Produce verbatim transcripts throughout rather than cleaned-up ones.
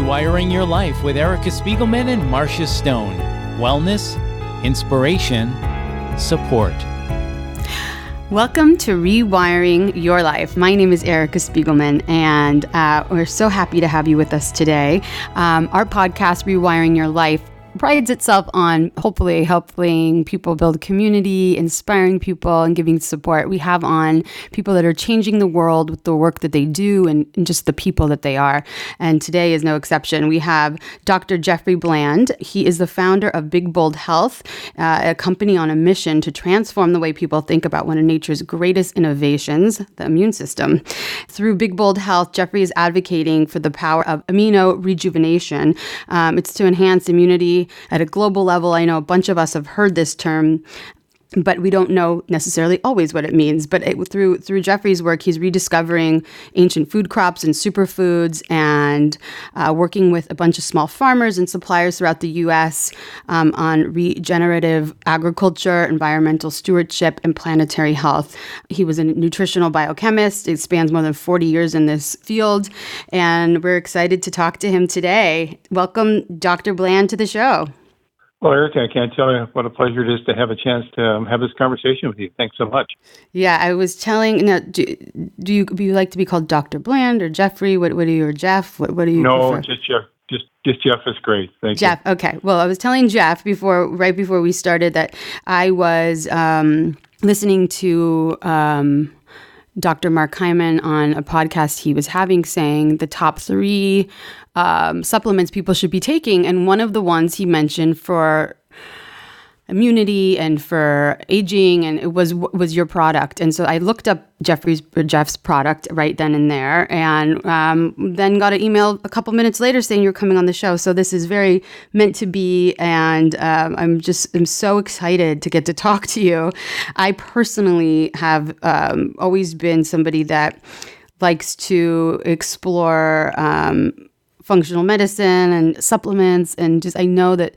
Rewiring Your Life with Erica Spiegelman and Marcia Stone. Wellness, inspiration, support. Welcome to Rewiring Your Life. My name is Erica Spiegelman, and uh, we're so happy to have you with us today. Um, our podcast, Rewiring Your Life, prides itself on hopefully helping people build community, inspiring people, and giving support. We have on people that are changing the world with the work that they do and, and just the people that they are. And today is no exception. We have Doctor Jeffrey Bland. He is the founder of Big Bold Health, uh, a company on a mission to transform the way people think about one of nature's greatest innovations, the immune system. Through Big Bold Health, Jeffrey is advocating for the power of immuno rejuvenation. Um, it's to enhance immunity at a global level. I know a bunch of us have heard this term, but we don't know necessarily always what it means. But it, through through Jeffrey's work, he's rediscovering ancient food crops and superfoods, and uh, working with a bunch of small farmers and suppliers throughout the U S um, on regenerative agriculture, environmental stewardship, and planetary health. He was a nutritional biochemist. It spans more than forty years in this field, and we're excited to talk to him today. Welcome, Doctor Bland, to the show. Well, Erica, I can't tell you what a pleasure it is to have a chance to um, have this conversation with you. Thanks so much. Yeah, I was telling. Now, do, do you do you like to be called Doctor Bland or Jeffrey? What what are you or Jeff? What what do you? No, prefer? just Jeff. Just just Jeff is great. Thank Jeff. you. Okay. Well, I was telling Jeff before, right before we started, that I was um, listening to. Um, Doctor Mark Hyman on a podcast he was having, saying the top three um, supplements people should be taking. And one of the ones he mentioned for immunity and for aging, and it was was your product. And so I looked up Jeffrey's Jeff's product right then and there, and um, then got an email a couple minutes later saying you're coming on the show. So this is very meant to be, and um, I'm just I'm so excited to get to talk to you. I personally have um, always been somebody that likes to explore um, functional medicine and supplements, and just I know that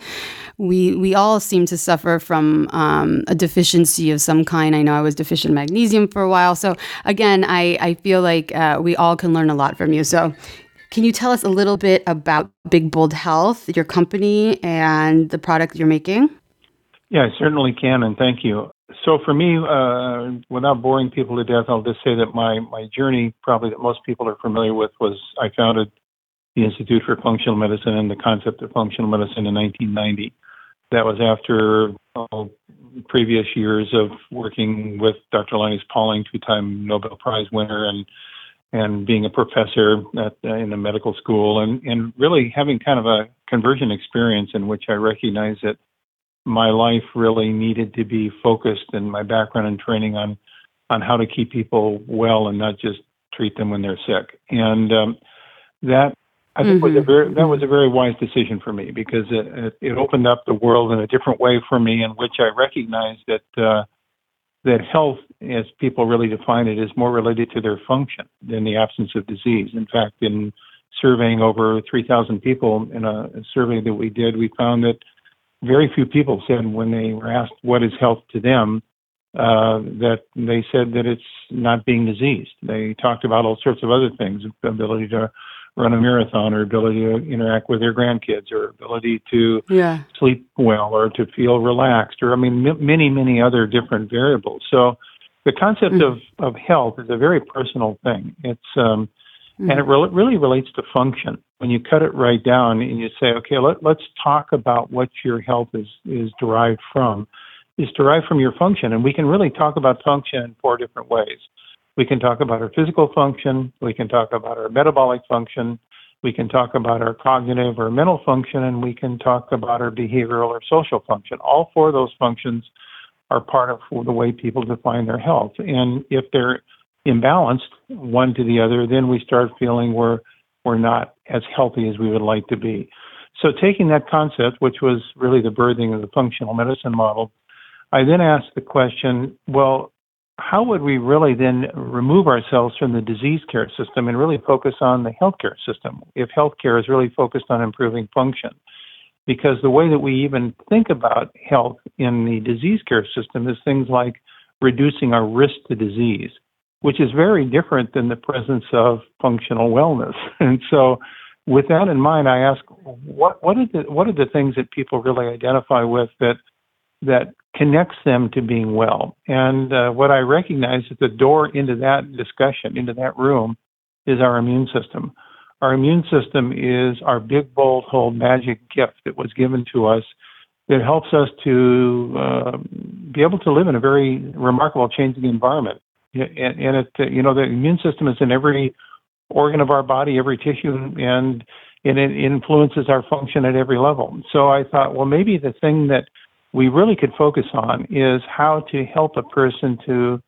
we we all seem to suffer from um, a deficiency of some kind. I know I was deficient in magnesium for a while. So again, I, I feel like uh, we all can learn a lot from you. So can you tell us a little bit about Big Bold Health, your company, and the product you're making? Yeah, I certainly can, and thank you. So for me, uh, without boring people to death, I'll just say that my, my journey, probably that most people are familiar with, was I founded the Institute for Functional Medicine and the concept of functional medicine in nineteen ninety. That was after uh, previous years of working with Doctor Linus Pauling, two-time Nobel Prize winner, and and being a professor at, uh, in a medical school, and, and really having kind of a conversion experience in which I recognized that my life really needed to be focused, and my background and training on on how to keep people well and not just treat them when they're sick. And um, that I think mm-hmm. was a very that was a very wise decision for me, because it, it, it opened up the world in a different way for me, in which I recognized that uh, that health, as people really define it, is more related to their function than the absence of disease. In fact, in surveying over three thousand people in a, a survey that we did, we found that very few people said, when they were asked what is health to them, uh, that they said that it's not being diseased. They talked about all sorts of other things: ability to run a marathon, or ability to interact with their grandkids, or ability to yeah. sleep well, or to feel relaxed, or I mean, m- many, many other different variables. So the concept mm-hmm. of, of health is a very personal thing. It's um, mm-hmm. and it re- really relates to function. When you cut it right down and you say, okay, let, let's talk about what your health is, is derived from. It's derived from your function, and we can really talk about function in four different ways. We can talk about our physical function, we can talk about our metabolic function, we can talk about our cognitive or mental function, and we can talk about our behavioral or social function. All four of those functions are part of the way people define their health. And if they're imbalanced, one to the other, then we start feeling we're, we're not as healthy as we would like to be. So taking that concept, which was really the birthing of the functional medicine model, I then asked the question, well, how would we really then remove ourselves from the disease care system and really focus on the healthcare system if healthcare is really focused on improving function? Because the way that we even think about health in the disease care system is things like reducing our risk to disease, which is very different than the presence of functional wellness. And so with that in mind, I ask, what what are the what are the things that people really identify with that that connects them to being well? And uh, what I recognize is the door into that discussion, into that room, is our immune system. Our immune system is our big, bold, bold magic gift that was given to us that helps us to uh, be able to live in a very remarkable changing environment. And, and it, you know, the immune system is in every organ of our body, every tissue, and, and it influences our function at every level. So I thought, well, maybe the thing that we really could focus on is how to help a person to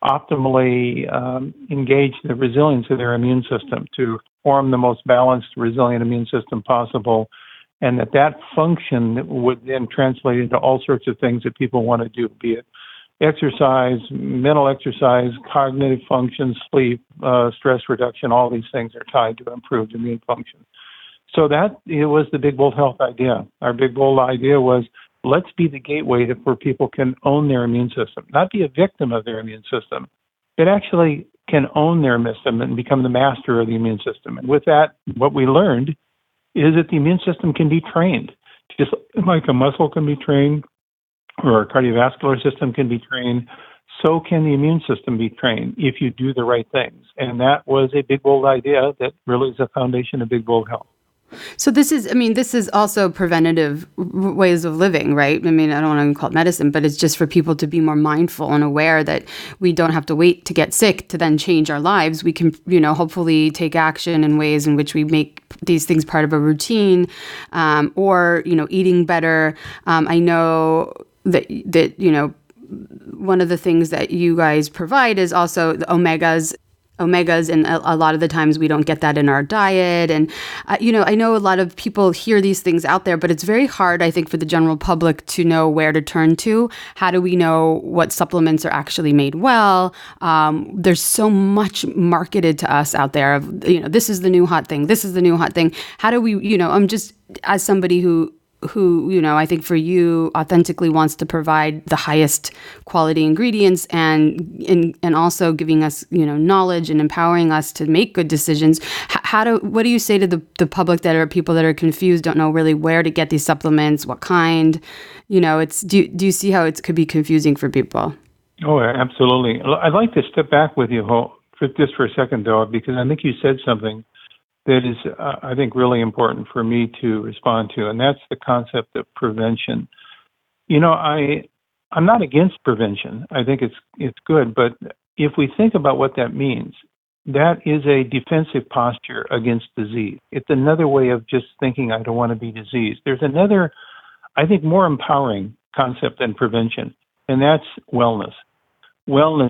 optimally um, engage the resilience of their immune system, to form the most balanced, resilient immune system possible, and that that function would then translate into all sorts of things that people want to do, be it exercise, mental exercise, cognitive function, sleep, uh, stress reduction. All these things are tied to improved immune function. So that it was the Big Bold Health idea. Our Big Bold idea was, let's be the gateway to where people can own their immune system, not be a victim of their immune system, but actually can own their system and become the master of the immune system. And with that, what we learned is that the immune system can be trained, just like a muscle can be trained or a cardiovascular system can be trained. So can the immune system be trained if you do the right things. And that was a Big Bold idea that really is the foundation of Big Bold Health. So this is, I mean, this is also preventative w- ways of living, right? I mean, I don't want to call it medicine, but it's just for people to be more mindful and aware that we don't have to wait to get sick to then change our lives. We can, you know, hopefully take action in ways in which we make these things part of a routine, um, or, you know, eating better. Um, I know that, that, you know, one of the things that you guys provide is also the omegas. omegas, and a, a lot of the times we don't get that in our diet. And, uh, you know, I know a lot of people hear these things out there, but it's very hard, I think, for the general public to know where to turn to. How do we know what supplements are actually made well? Um, there's so much marketed to us out there of, you know, this is the new hot thing. This is the new hot thing. How do we, you know, I'm just, as somebody who who, you know, I think for you authentically wants to provide the highest quality ingredients and and, and also giving us, you know, knowledge and empowering us to make good decisions. H- how do, what do you say to the, the public that are people that are confused, don't know really where to get these supplements, what kind, you know, it's, do, do you see how it could be confusing for people? Oh, absolutely. I'd like to step back with you for just for a second, though, because I think you said something that is, uh, I think, really important for me to respond to, and that's the concept of prevention. You know, I, I'm not against prevention. I think it's it's good, but if we think about what that means, that is a defensive posture against disease. It's another way of just thinking, I don't want to be diseased. There's another, I think, more empowering concept than prevention, and that's wellness. Wellness,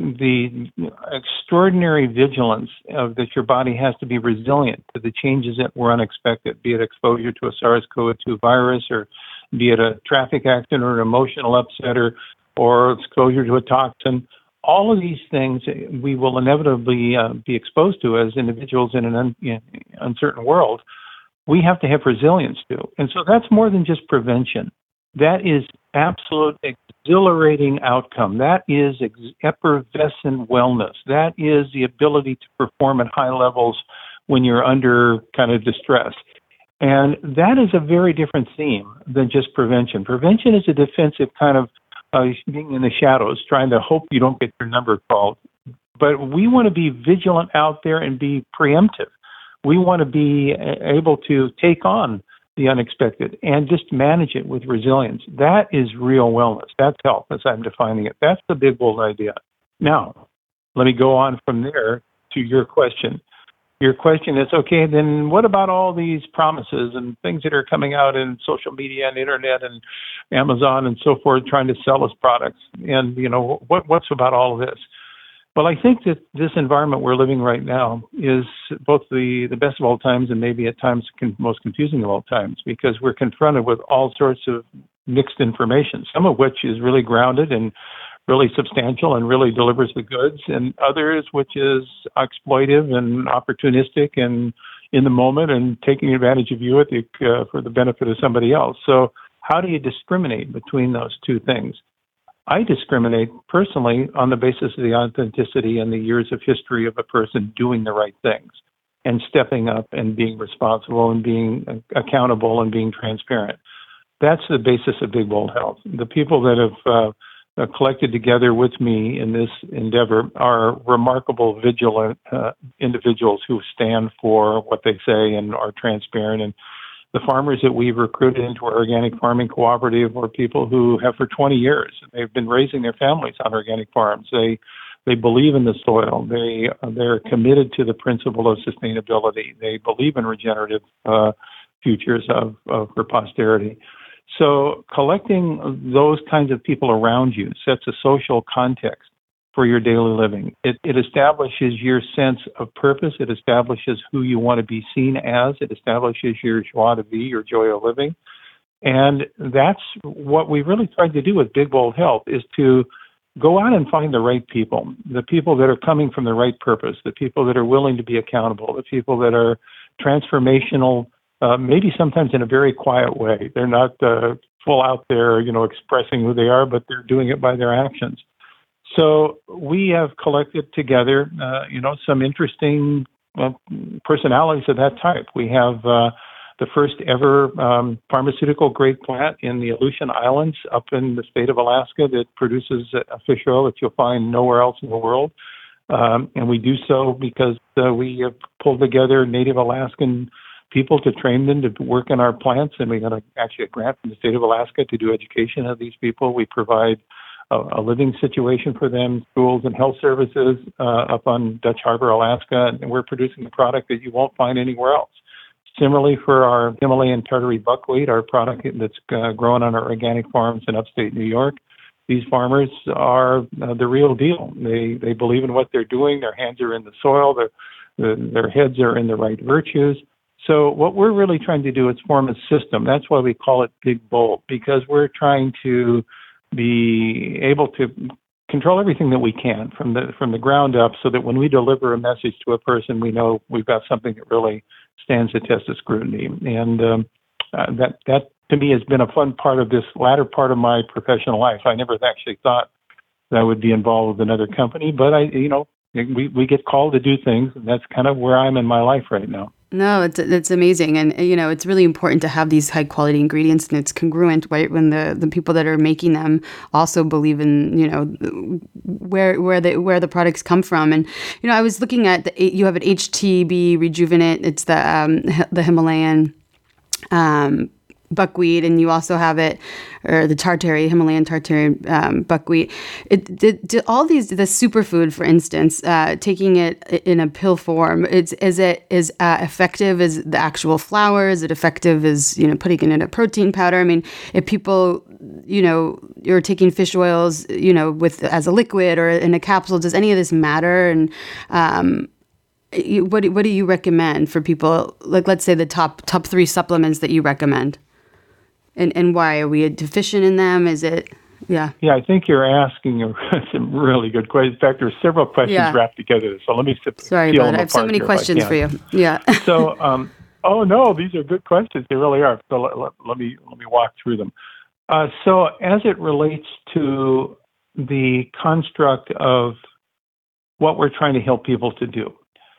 the extraordinary vigilance of that your body has to be resilient to the changes that were unexpected, be it exposure to a SARS-C o V two virus, or be it a traffic accident or an emotional upset, or, or exposure to a toxin. All of these things we will inevitably uh, be exposed to as individuals in an un, in uncertain world. We have to have resilience to. And so that's more than just prevention. That is absolute exhilarating outcome. That is ex- effervescent wellness. That is the ability to perform at high levels when you're under kind of distress. And that is a very different theme than just prevention. Prevention is a defensive kind of uh, being in the shadows, trying to hope you don't get your number called. But we want to be vigilant out there and be preemptive. We want to be able to take on the unexpected and just manage it with resilience. That is real wellness. That's health as I'm defining it. That's the Big Bold idea. Now, let me go on from there to your question. Your question is, okay, then what about all these promises and things that are coming out in social media and internet and Amazon and so forth, trying to sell us products? And, you know, what, what's about all of this? Well, I think that this environment we're living right now is both the, the best of all times and maybe at times con- most confusing of all times, because we're confronted with all sorts of mixed information, some of which is really grounded and really substantial and really delivers the goods, and others which is exploitive and opportunistic and in the moment and taking advantage of you at the, uh, for the benefit of somebody else. So how do you discriminate between those two things? I discriminate personally on the basis of the authenticity and the years of history of a person doing the right things. and stepping up and being responsible and being accountable and being transparent. That's the basis of Big Bold Health. The people that have uh, uh, collected together with me in this endeavor are remarkable, vigilant uh, individuals who stand for what they say and are transparent. And the farmers that we've recruited into our organic farming cooperative are people who have for twenty years. They've been raising their families on organic farms. They they believe in the soil. They they're committed to the principle of sustainability. They believe in regenerative uh, futures of, of for posterity. So collecting those kinds of people around you sets a social context for your daily living. It, it establishes your sense of purpose. It establishes who you want to be seen as. It establishes your joie de vivre, your joy of living. And that's what we really tried to do with Big Bold Health, is to go out and find the right people, the people that are coming from the right purpose, the people that are willing to be accountable, the people that are transformational, uh, maybe sometimes in a very quiet way. They're not uh, full out there, you know, expressing who they are, but they're doing it by their actions. So we have collected together, uh, you know, some interesting uh, personalities of that type. We have uh, the first ever um, pharmaceutical grade plant in the Aleutian Islands up in the state of Alaska that produces a fish oil that you'll find nowhere else in the world. Um, and we do so because uh, we have pulled together Native Alaskan people to train them to work in our plants. And we got a, actually a grant from the state of Alaska to do education of these people. We provide a, a living situation for them, schools and health services uh, up on Dutch Harbor, Alaska. And we're producing a product that you won't find anywhere else. Similarly, for our Himalayan Tartary buckwheat, our product that's uh, grown on our organic farms in upstate New York, these farmers are uh, the real deal. They they believe in what they're doing. Their hands are in the soil. Their the, their heads are in the right virtues. So what we're really trying to do is form a system. That's why we call it Big Bold, because we're trying to be able to control everything that we can from the from the ground up, so that when we deliver a message to a person, we know we've got something that really stands the test of scrutiny. And um, uh, that that to me has been a fun part of this latter part of my professional life. I never actually thought that I would be involved with another company, but I, you know, we we get called to do things, and that's kind of where I'm in my life right now. No, it's it's amazing, and you know it's really important to have these high quality ingredients, and it's congruent, right? When the, the people that are making them also believe in, you know, where where the where the products come from. And you know, I was looking at the, you have an H T B Rejuvenate. It's the um, the Himalayan um, buckwheat, and you also have it, or the Tartary, Himalayan Tartary um, buckwheat. It, did, did all these, the superfood, for instance, uh, taking it in a pill form, it's, is it is uh, effective as the actual flour? Is it effective as, you know, putting it in a protein powder? I mean, if people, you know, you're taking fish oils, you know, with as a liquid or in a capsule, does any of this matter? And um, you, what what do you recommend for people? Like, let's say the top top three supplements that you recommend. And and why? Are we deficient in them? Is it, yeah? Yeah, I think you're asking some really good questions. In fact, there's several questions yeah. wrapped together. So let me sit, Sorry about it. I have so many questions for you. Yeah. so, um, oh no, these are good questions. They really are. So let, let, let me let me walk through them. Uh, so as it relates to the construct of what we're trying to help people to do,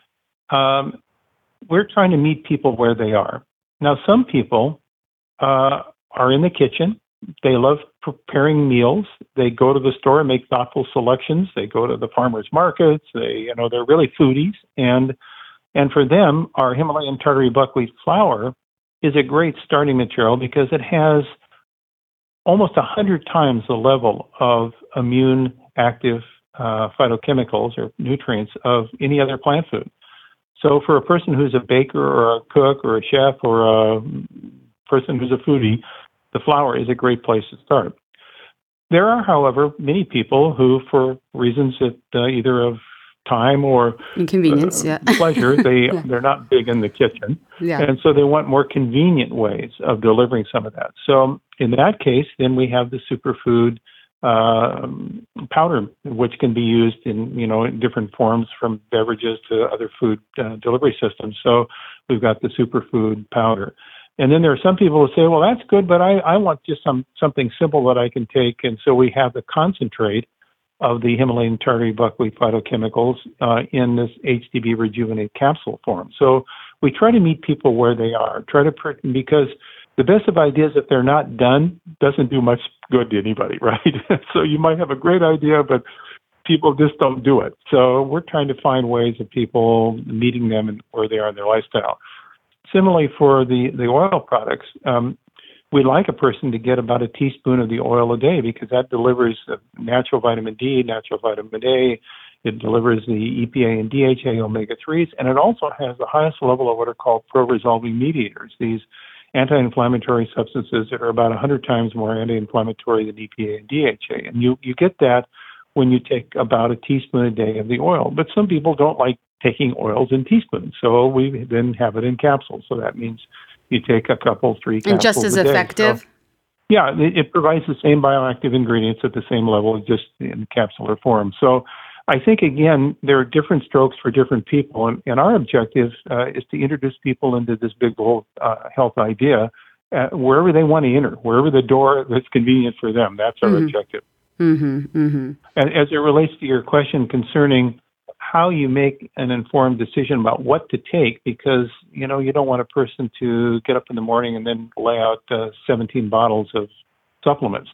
um, we're trying to meet people where they are. Now, some people uh, are in the kitchen. They love preparing meals. They go to the store and make thoughtful selections. They go to the farmers markets. They, you know, they're really foodies. And and for them, our Himalayan Tartary buckwheat flour is a great starting material because it has almost a hundred times the level of immune active uh, phytochemicals or nutrients of any other plant food. So for a person who's a baker or a cook or a chef or a person who's a foodie, the flour is a great place to start. There are, however, many people who, for reasons that uh, either of time or inconvenience, uh, yeah. pleasure, they, yeah. they're not big in the kitchen. Yeah. And so they want more convenient ways of delivering some of that. So in that case, then we have the superfood uh, powder, which can be used in, you know, in different forms from beverages to other food uh, delivery systems. So we've got the superfood powder. And then there are some people who say, well, that's good, but I, I want just some something simple that I can take. And so we have the concentrate, of the Himalayan tartary buckwheat phytochemicals uh, in this H T B Rejuvenate capsule form. So we try to meet people where they are, try to, because the best of ideas, if they're not done, doesn't do much good to anybody, right? So you might have a great idea, but people just don't do it. So we're trying to find ways of people meeting them and where they are in their lifestyle. Similarly, for the, the oil products, um, we'd like a person to get about a teaspoon of the oil a day because that delivers natural vitamin D, natural vitamin A. It delivers the E P A and D H A omega threes, and it also has the highest level of what are called pro-resolving mediators, these anti-inflammatory substances that are about one hundred times more anti-inflammatory than E P A and D H A. And you, you get that when you take about a teaspoon a day of the oil. But some people don't like taking oils in teaspoons, so we then have it in capsules. So that means you take a couple, three capsules and just as a day. effective? So, yeah, it, it provides the same bioactive ingredients at the same level, just in capsular form. So I think, again, there are different strokes for different people, and, and our objective uh, is to introduce people into this big, bold uh, health idea uh, wherever they want to enter, wherever the door that's convenient for them. That's our Mm-hmm. objective. Mm-hmm. Mm-hmm. And as it relates to your question concerning how you make an informed decision about what to take, because, you know, you don't want a person to get up in the morning and then lay out uh, seventeen bottles of supplements.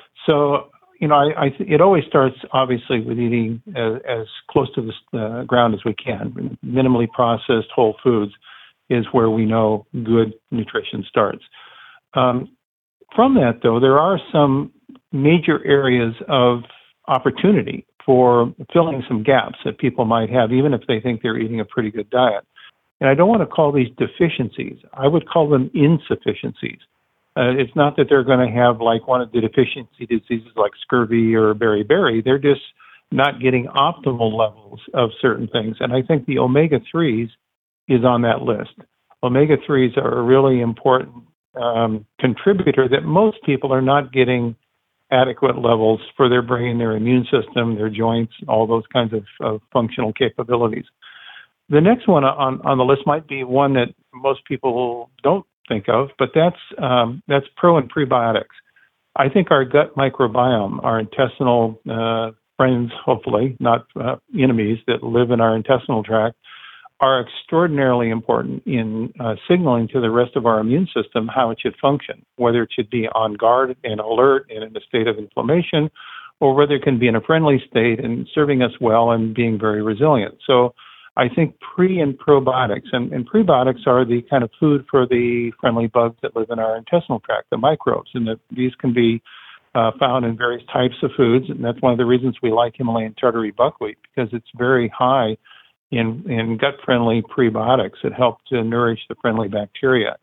So, you know, I, I th- it always starts, obviously, with eating as, as close to the uh, ground as we can. Minimally processed whole foods is where we know good nutrition starts. Um, from that, though, there are some major areas of opportunity for filling some gaps that people might have, even if they think they're eating a pretty good diet. And I don't want to call these deficiencies. I would call them insufficiencies. Uh, it's not that they're going to have like one of the deficiency diseases like scurvy or beriberi. They're just not getting optimal levels of certain things. And I think the omega threes is on that list. Omega threes are a really important um, contributor that most people are not getting adequate levels for their brain, their immune system, their joints, all those kinds of, of functional capabilities. The next one on, on the list might be one that most people don't think of, but that's um, that's pro and prebiotics. I think our gut microbiome, our intestinal uh, friends, hopefully, not uh, enemies that live in our intestinal tract, are extraordinarily important in uh, signaling to the rest of our immune system how it should function, whether it should be on guard and alert and in a state of inflammation, or whether it can be in a friendly state and serving us well and being very resilient. So I think pre and probiotics, and, and prebiotics are the kind of food for the friendly bugs that live in our intestinal tract, the microbes, and that these can be uh, found in various types of foods, and that's one of the reasons we like Himalayan tartary buckwheat, because it's very high in, in gut-friendly prebiotics that help to nourish the friendly bacteria.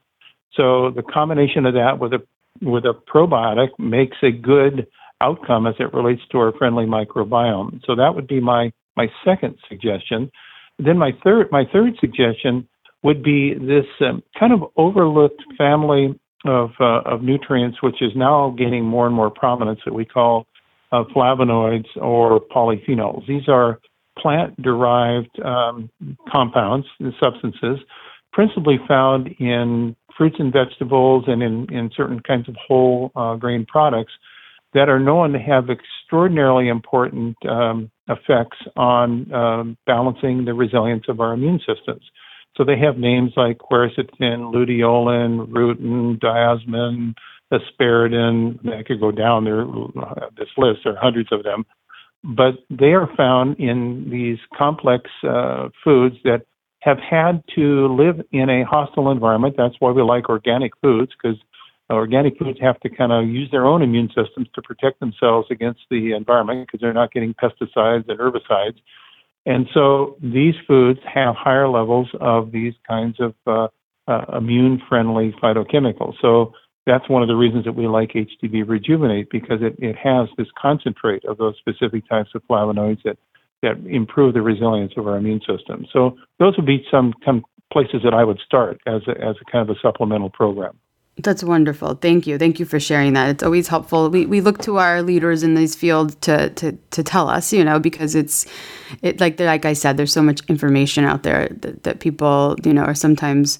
So the combination of that with a with a probiotic makes a good outcome as it relates to our friendly microbiome. So that would be my my second suggestion. Then my third my third suggestion would be this um, kind of overlooked family of uh, of nutrients, which is now gaining more and more prominence, that we call uh, flavonoids or polyphenols. These are plant-derived um, compounds, substances, principally found in fruits and vegetables and in, in certain kinds of whole uh, grain products that are known to have extraordinarily important um, effects on um, balancing the resilience of our immune systems. So they have names like quercetin, luteolin, rutin, diosmin, asparagine. I could go down there, this list, there are hundreds of them. But they are found in these complex uh, foods that have had to live in a hostile environment. That's why we like organic foods, because organic foods have to kind of use their own immune systems to protect themselves against the environment, because they're not getting pesticides and herbicides. And so these foods have higher levels of these kinds of uh, uh, immune-friendly phytochemicals. So that's one of the reasons that we like H T B Rejuvenate, because it, it has this concentrate of those specific types of flavonoids that, that improve the resilience of our immune system. So those would be some, some places that I would start as a, as a kind of a supplemental program. That's wonderful. Thank you. Thank you for sharing that. It's always helpful. We we look to our leaders in these fields to to to tell us, you know, because it's it like like I said, there's so much information out there that, that people, you know, are sometimes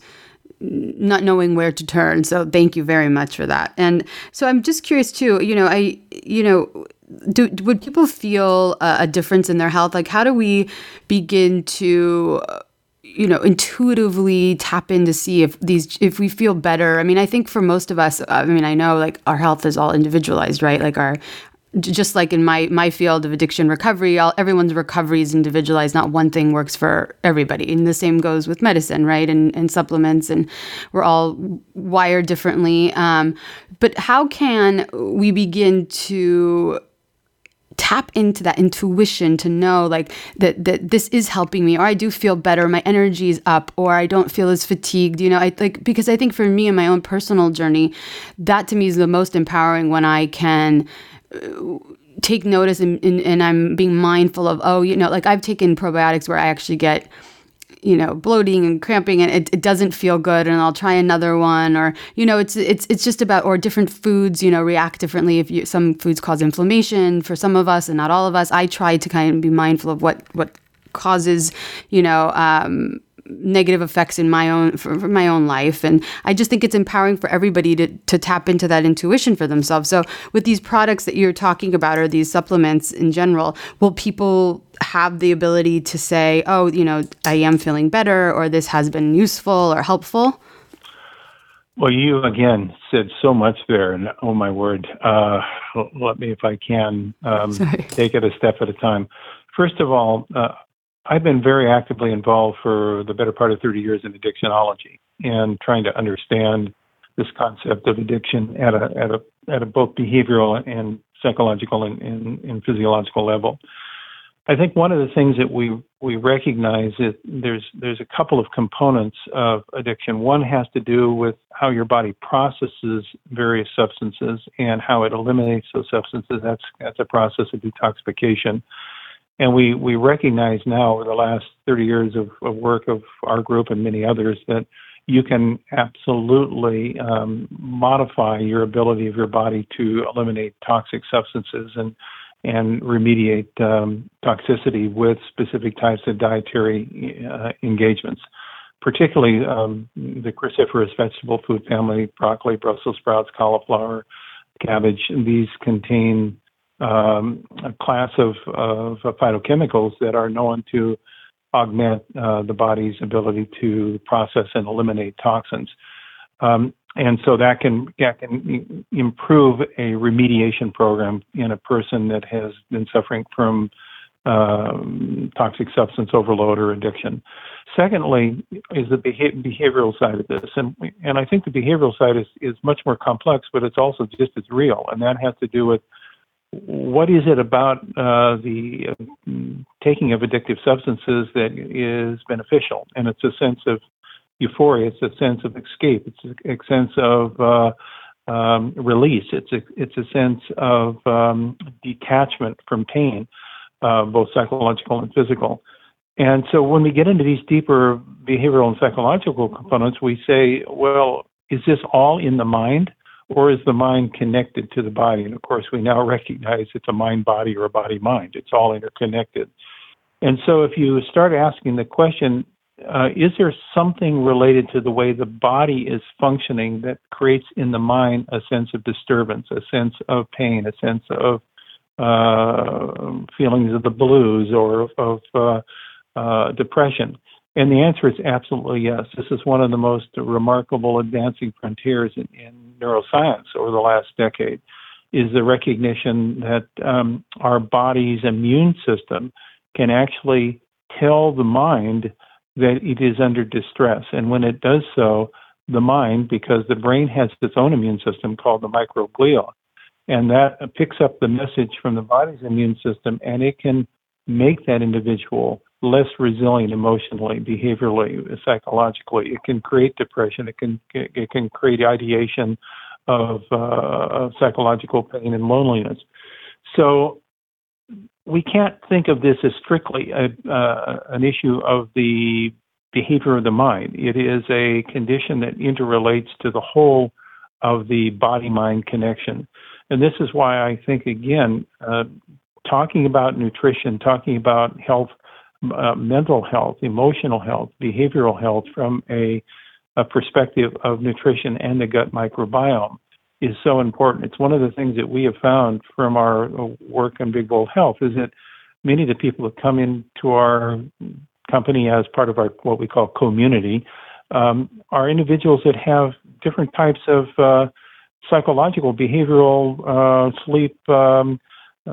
not knowing where to turn. So thank you very much for that. And so I'm just curious too, you know, I you know, do would people feel a, a difference in their health? Like, how do we begin to, you know, intuitively tap in to see if these, if we feel better? I mean, I think for most of us, I mean, I know like our health is all individualized, right? Like our, just like in my my field of addiction recovery, all, everyone's recovery is individualized. Not one thing works for everybody. And the same goes with medicine, right? And, and supplements, and we're all wired differently. Um, but how can we begin to tap into that intuition to know like that that this is helping me, or I do feel better, my energy is up, or I don't feel as fatigued, you know? I like, because I think for me in my own personal journey, that to me is the most empowering, when I can take notice and, and, and I'm being mindful of, oh, you know, like I've taken probiotics where I actually get, you know, bloating and cramping, and it, it doesn't feel good, and I'll try another one, or, you know, it's it's it's just about, or different foods, you know, react differently. If you, some foods cause inflammation for some of us and not all of us. I try to kind of be mindful of what what causes, you know, um, negative effects in my own for, for my own life. And I just think it's empowering for everybody to to tap into that intuition for themselves. So with these products that you're talking about, or these supplements in general, will people have the ability to say, oh, you know, I am feeling better, or this has been useful or helpful? Well, you again said so much there, and oh my word, uh, let me, if I can, um, take it a step at a time. First of all, uh, I've been very actively involved for the better part of thirty years in addictionology, and trying to understand this concept of addiction at a at a at a both behavioral and psychological and, and, and physiological level. I think one of the things that we we recognize is there's there's a couple of components of addiction. One has to do with how your body processes various substances and how it eliminates those substances. That's that's a process of detoxification. And we, we recognize now, over the last thirty years of, of work of our group and many others, that you can absolutely um, modify your ability of your body to eliminate toxic substances and and remediate um, toxicity with specific types of dietary uh, engagements, particularly um, the cruciferous vegetable food family: broccoli, Brussels sprouts, cauliflower, cabbage. These contain Um, a class of, of phytochemicals that are known to augment uh, the body's ability to process and eliminate toxins. Um, and so that can, that can improve a remediation program in a person that has been suffering from um, toxic substance overload or addiction. Secondly, is the beha- behavioral side of this. And, and I think the behavioral side is, is much more complex, but it's also just as real. And that has to do with, what is it about uh, the uh, taking of addictive substances that is beneficial? And it's a sense of euphoria. It's a sense of escape. It's a, a sense of uh, um, release. It's a it's a sense of um, detachment from pain, uh, both psychological and physical. And so when we get into these deeper behavioral and psychological components, we say, well, is this all in the mind? Or is the mind connected to the body? And of course, we now recognize it's a mind-body or a body-mind. It's all interconnected. And so if you start asking the question, uh, is there something related to the way the body is functioning that creates in the mind a sense of disturbance, a sense of pain, a sense of uh, feelings of the blues or of uh, uh, depression? And the answer is absolutely yes. This is one of the most remarkable advancing frontiers in, in neuroscience over the last decade, is the recognition that um, our body's immune system can actually tell the mind that it is under distress. And when it does so, the mind, because the brain has its own immune system called the microglia, and that picks up the message from the body's immune system, and it can make that individual less resilient emotionally, behaviorally, psychologically. It can create depression. It can it can create ideation of, uh, of psychological pain and loneliness. So we can't think of this as strictly a, uh, an issue of the behavior of the mind. It is a condition that interrelates to the whole of the body-mind connection. And this is why I think, again, uh, talking about nutrition, talking about health, Uh, mental health, emotional health, behavioral health from a, a perspective of nutrition and the gut microbiome is so important. It's one of the things that we have found from our work on Big Bold Health is that many of the people that come into our company as part of our what we call community um, are individuals that have different types of uh, psychological, behavioral, uh, sleep um,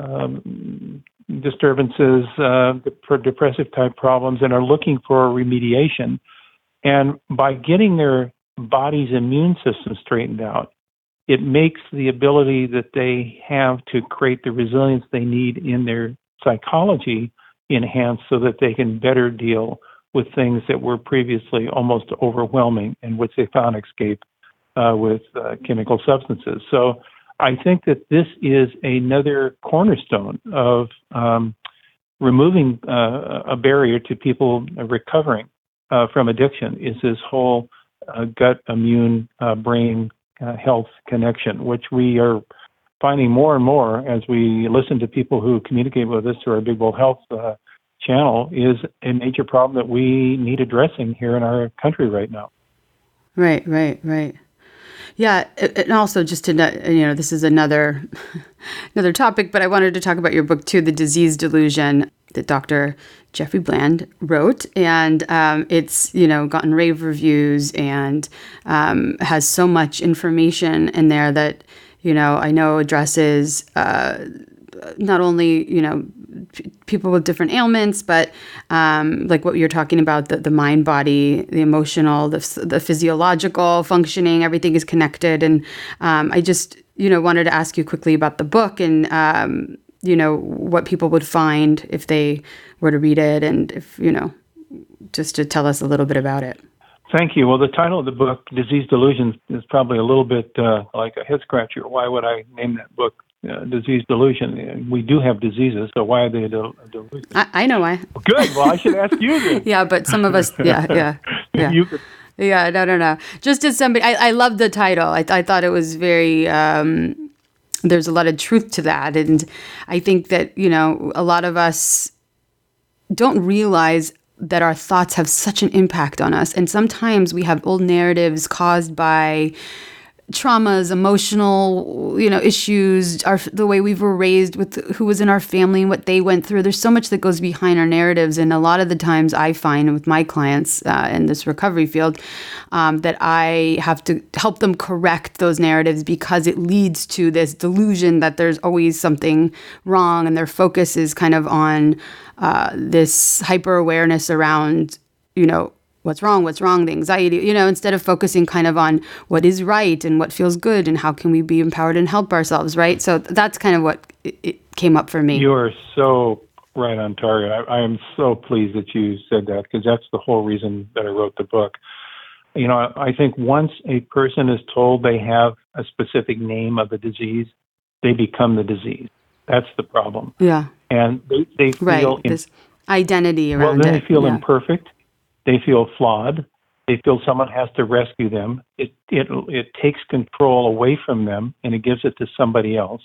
um, disturbances, uh, depressive type problems, and are looking for remediation. And by getting their body's immune system straightened out, it makes the ability that they have to create the resilience they need in their psychology enhanced so that they can better deal with things that were previously almost overwhelming and which they found escape uh, with uh, chemical substances. So I think that this is another cornerstone of um, removing uh, a barrier to people recovering uh, from addiction is this whole uh, gut immune uh, brain uh, health connection, which we are finding more and more as we listen to people who communicate with us through our Big Bold Health uh, channel is a major problem that we need addressing here in our country right now. Right, right, right. Yeah, and also just to, you know, this is another another topic, but I wanted to talk about your book too, The Disease Delusion, that Doctor Jeffrey Bland wrote. And um, it's, you know, gotten rave reviews and um, has so much information in there that, you know, I know addresses uh, not only, you know, p- people with different ailments, but um, like what you're talking about, the, the mind, body, the emotional, the, the physiological functioning, everything is connected. And um, I just, you know, wanted to ask you quickly about the book and, um, you know, what people would find if they were to read it and if, you know, just to tell us a little bit about it. Thank you. Well, the title of the book, Disease Delusion, is probably a little bit uh, like a head scratcher. Why would I name that book uh, Disease Delusion? We do have diseases, so why are they a del- a delusion? I, I know why. Good. Well, I should ask you then. Yeah, but some of us, yeah, yeah, yeah. you could, yeah, no, no, no. Just as somebody, I, I love the title. I, I thought it was very, um, there's a lot of truth to that. And I think that, you know, a lot of us don't realize that our thoughts have such an impact on us. And sometimes we have old narratives caused by traumas, emotional, you know, issues, our, the way we were raised with who was in our family and what they went through. There's so much that goes behind our narratives. And a lot of the times I find with my clients uh, in this recovery field um, that I have to help them correct those narratives because it leads to this delusion that there's always something wrong. And their focus is kind of on uh, this hyper awareness around, you know, what's wrong, what's wrong, the anxiety, you know, instead of focusing kind of on what is right and what feels good and how can we be empowered and help ourselves, right? So that's kind of what it, it came up for me. You are so right on target. I, I am so pleased that you said that because that's the whole reason that I wrote the book. You know, I think once a person is told they have a specific name of the disease, they become the disease. That's the problem. Yeah. And they, they feel... Right, in, this identity around it. Well, then it. they feel yeah. imperfect. They feel flawed. They feel someone has to rescue them. It it it takes control away from them and it gives it to somebody else.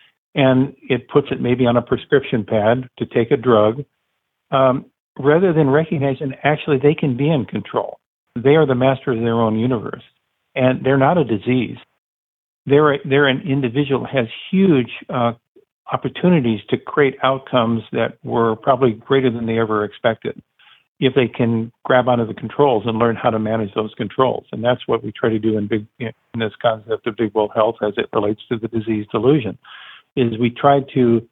And it puts it maybe on a prescription pad to take a drug, um, rather than recognizing actually they can be in control. They are the master of their own universe. And they're not a disease. They're, a, they're an individual that has huge uh, opportunities to create outcomes that were probably greater than they ever expected, if they can grab onto the controls and learn how to manage those controls. And that's what we try to do in big in this concept of Big Bold Health as it relates to the disease delusion, is we try to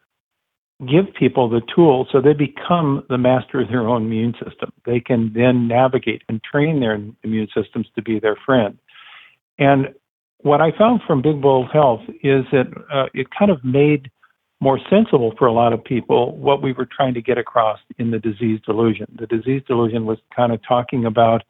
give people the tools so they become the master of their own immune system. They can then navigate and train their immune systems to be their friend. And what I found from Big Bold Health is that uh, it kind of made more sensible for a lot of people what we were trying to get across in the disease delusion. The disease delusion was kind of talking about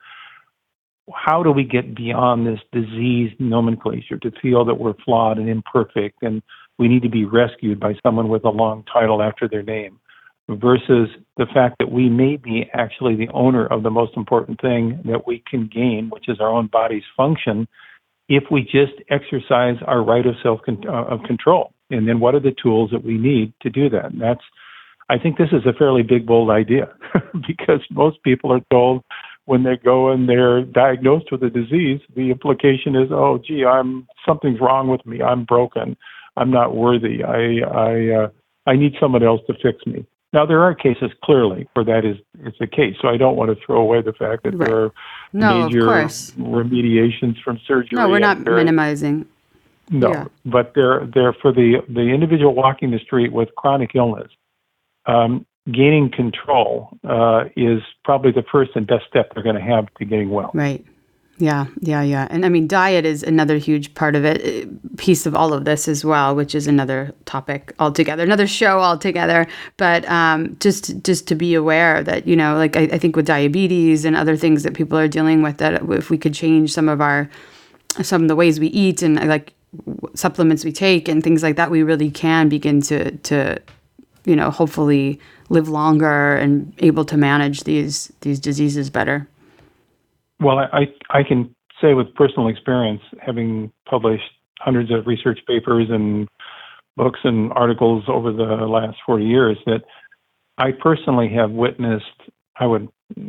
how do we get beyond this disease nomenclature to feel that we're flawed and imperfect and we need to be rescued by someone with a long title after their name, versus the fact that we may be actually the owner of the most important thing that we can gain, which is our own body's function, if we just exercise our right of self uh, of control. And then what are the tools that we need to do that? And that's, I think this is a fairly big, bold idea because most people are told when they go and they're diagnosed with a disease, the implication is, oh, gee, I'm something's wrong with me. I'm broken. I'm not worthy. I I uh, I need someone else to fix me. Now, there are cases clearly where that is, is the case. So I don't want to throw away the fact that Right. there are No, of major course. remediations from surgery. No, we're not and there- minimizing. No, Yeah. but they're, they're for the, the individual walking the street with chronic illness. Um, gaining control uh, is probably the first and best step they're going to have to getting well. Right. Yeah, yeah, yeah. And I mean, diet is another huge part of it, eh, piece of all of this as well, which is another topic altogether, another show altogether. But um, just just to be aware that, you know, like I, I think with diabetes and other things that people are dealing with, that if we could change some of our, some of the ways we eat and like supplements we take and things like that, we really can begin to, to you know, hopefully live longer and able to manage these these diseases better. Well, I, I can say with personal experience, having published hundreds of research papers and books and articles over the last forty years, that I personally have witnessed, I would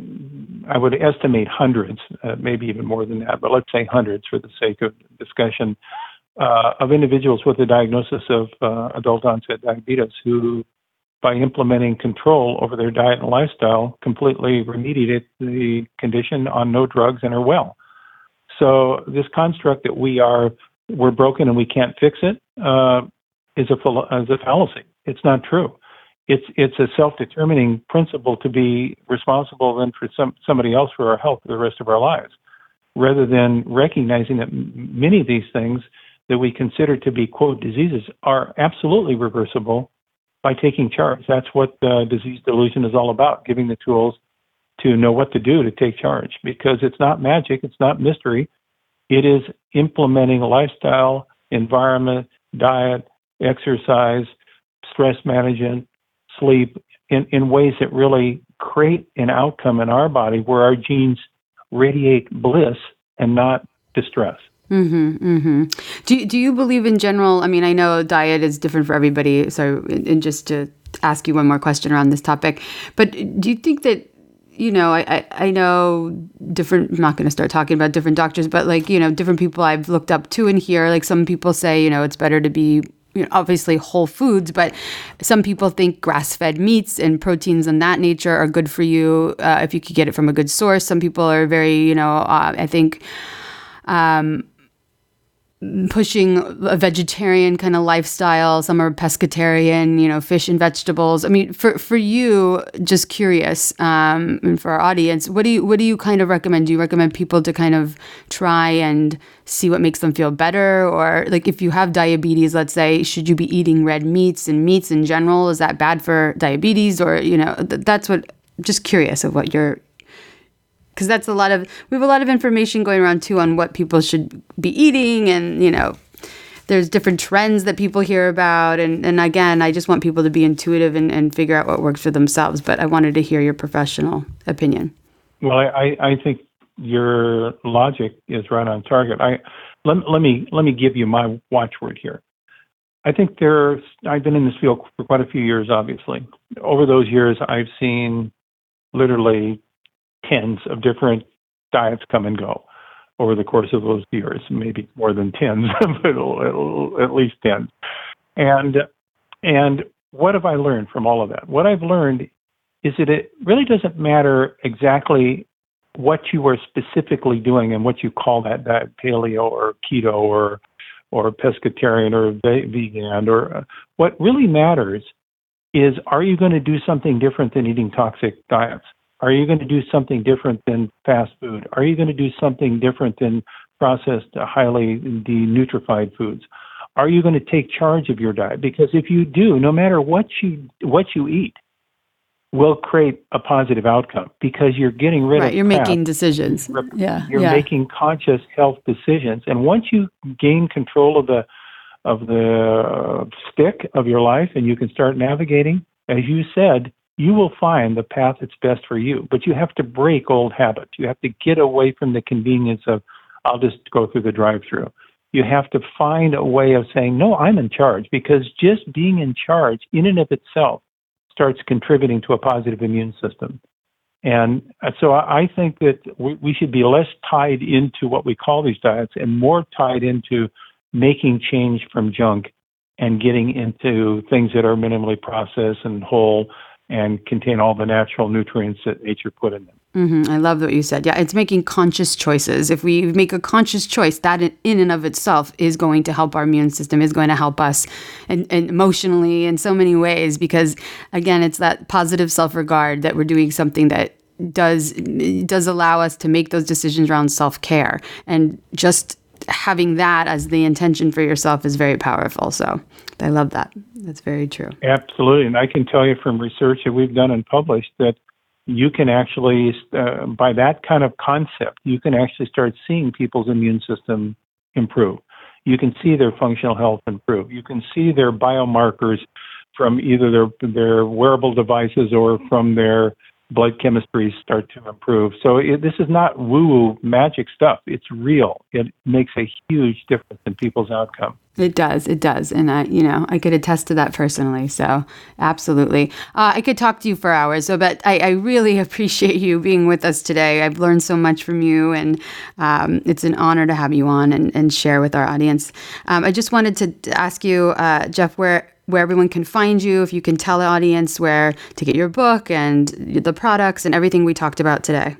I would estimate hundreds, uh, maybe even more than that, but let's say hundreds for the sake of discussion, uh, of individuals with a diagnosis of uh, adult onset diabetes who, by implementing control over their diet and lifestyle, completely remediated the condition on no drugs and are well. So this construct that we are, we're broken and we can't fix it, uh, is a is a fallacy. It's not true. It's it's a self-determining principle to be responsible then for some somebody else for our health for the rest of our lives, rather than recognizing that m- many of these things that we consider to be, quote, diseases are absolutely reversible by taking charge. That's what uh, disease delusion is all about, giving the tools to know what to do to take charge, because it's not magic, it's not mystery. It is implementing lifestyle, environment, diet, exercise, stress management, sleep in, in ways that really create an outcome in our body where our genes radiate bliss and not distress. Mm-hmm, mm-hmm. Do you, do you believe in general? I mean, I know diet is different for everybody. So, and just to ask you one more question around this topic, but do you think that, you know, I, I, I know different, I'm not going to start talking about different doctors, but like, you know, different people I've looked up to in here, like some people say, you know, it's better to be, you know, obviously whole foods, but some people think grass-fed meats and proteins and that nature are good for you uh, if you could get it from a good source. Some people are very, you know, uh, I think, um, pushing a vegetarian kind of lifestyle. Some are pescatarian, you know, fish and vegetables. I mean, for, for you, just curious, um, and for our audience, what do you, what do you kind of recommend? Do you recommend people to kind of try and see what makes them feel better? Or like if you have diabetes, let's say, should you be eating red meats and meats in general? Is that bad for diabetes? Or, you know, th- that's what, just curious of what you're, because that's a lot of, we have a lot of information going around too on what people should be eating. And, you know, there's different trends that people hear about. And, and again, I just want people to be intuitive and, and figure out what works for themselves. But I wanted to hear your professional opinion. Well, I, I think your logic is right on target. I let, let me let me give you my watchword here. I think there's, I've been in this field for quite a few years, obviously. Over those years, I've seen literally tens of different diets come and go over the course of those years, maybe more than tens, but at least tens. And and what have I learned from all of that? What I've learned is that it really doesn't matter exactly what you are specifically doing and what you call that diet, paleo or keto or or pescatarian or vegan, or uh, what really matters is, are you going to do something different than eating toxic diets? Are you going to do something different than fast food? Are you going to do something different than processed, uh, highly denutrified foods? Are you going to take charge of your diet? Because if you do, no matter what you what you eat, will create a positive outcome, because you're getting rid right, of you're crap. making decisions. You're, yeah, you're yeah. making conscious health decisions, and once you gain control of the of the stick of your life, and you can start navigating, as you said, you will find the path that's best for you. But you have to break old habits. You have to get away from the convenience of, I'll just go through the drive-through. You have to find a way of saying, no, I'm in charge, because just being in charge in and of itself starts contributing to a positive immune system. And so I think that we, we should be less tied into what we call these diets and more tied into making change from junk and getting into things that are minimally processed and whole and contain all the natural nutrients that nature put in them. Mm-hmm. I love what you said. Yeah, it's making conscious choices. If we make a conscious choice, that in and of itself is going to help our immune system, is going to help us and, and emotionally in so many ways, because again, it's that positive self-regard that we're doing something that does does allow us to make those decisions around self-care. And just having that as the intention for yourself is very powerful. So I love that. That's very true. Absolutely. And I can tell you from research that we've done and published that you can actually, uh, by that kind of concept, you can actually start seeing people's immune system improve. You can see their functional health improve. You can see their biomarkers from either their their wearable devices or from their blood chemistry start to improve. So it, this is not woo-woo magic stuff. It's real. It makes a huge difference in people's outcome. It does. It does. And I, you know, I could attest to that personally. So absolutely. Uh, I could talk to you for hours. So, but I, I really appreciate you being with us today. I've learned so much from you, and um, it's an honor to have you on and, and share with our audience. Um, I just wanted to ask you, uh, Jeff, where where everyone can find you, if you can tell the audience where to get your book and the products and everything we talked about today.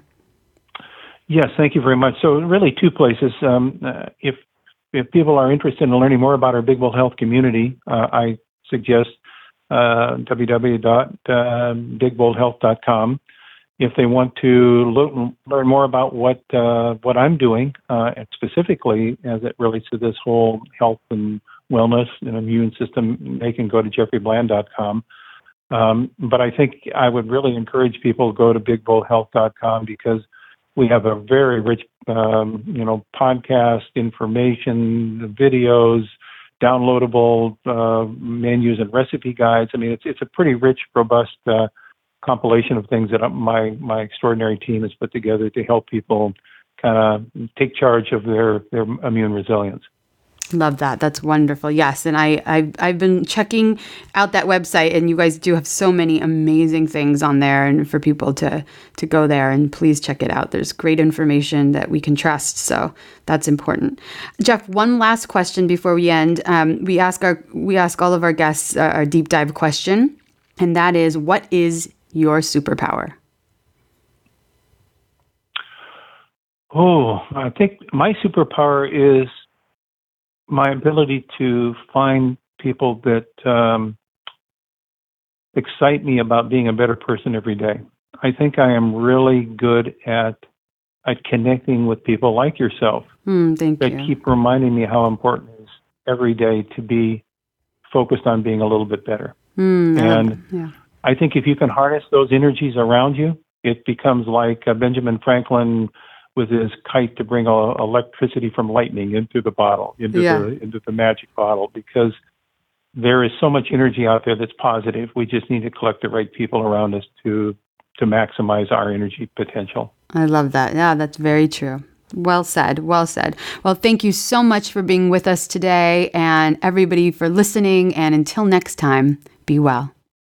Yes, thank you very much. So really two places. Um, uh, if if people are interested in learning more about our Big Bowl Health community, uh, I suggest uh, w w w dot big bold health dot com. If they want to lo- learn more about what uh, what I'm doing, uh, and specifically as it relates to this whole health and wellness and immune system, they can go to jeffrey bland dot com. Um, but I think I would really encourage people to go to big bold health dot com because we have a very rich, um, you know, podcast information, videos, downloadable uh, menus and recipe guides. I mean, it's it's a pretty rich, robust uh, compilation of things that my my extraordinary team has put together to help people kind of take charge of their their immune resilience. Love that. That's wonderful. Yes. And I, I've, I've been checking out that website, and you guys do have so many amazing things on there, and for people to, to go there, and please check it out. There's great information that we can trust. So that's important. Jeff, one last question before we end. Um, we ask our, we ask all of our guests uh, our deep dive question, and that is, what is your superpower? Oh, I think my superpower is my ability to find people that um, excite me about being a better person every day. I think I am really good at at connecting with people like yourself Mm, thank that you. keep reminding me how important it is every day to be focused on being a little bit better. Mm, I love And that. Yeah. I think if you can harness those energies around you, it becomes like uh, Benjamin Franklin with his kite to bring uh, electricity from lightning into the bottle, into Yeah. the into the magic bottle, because there is so much energy out there that's positive. We just need to collect the right people around us to to maximize our energy potential. I love that. Yeah, that's very true. Well said. Well said. Well, thank you so much for being with us today, and everybody for listening. And until next time, be well.